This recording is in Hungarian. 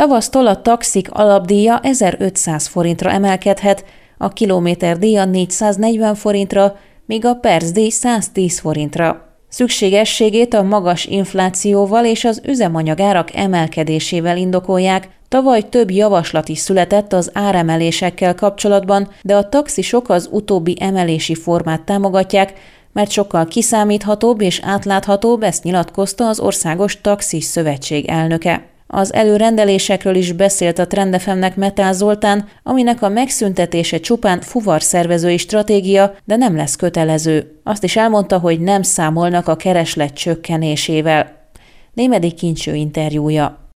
Tavasztól a taxik alapdíja 1500 forintra emelkedhet, a kilométerdíja 440 forintra, míg a percdíj 110 forintra. Szükségességét a magas inflációval és az üzemanyagárak emelkedésével indokolják. Tavaly több javaslat is született az áremelésekkel kapcsolatban, de a taxisok az utóbbi emelési formát támogatják, mert sokkal kiszámíthatóbb és átláthatóbb, ezt nyilatkozta az Országos Taxis Szövetség elnöke. Az előrendelésekről is beszélt a Trend FM-nek Metál Zoltán, aminek a megszüntetése csupán fuvarszervezői stratégia, de nem lesz kötelező. Azt is elmondta, hogy nem számolnak a kereslet csökkenésével. Némedy Kincső interjúja.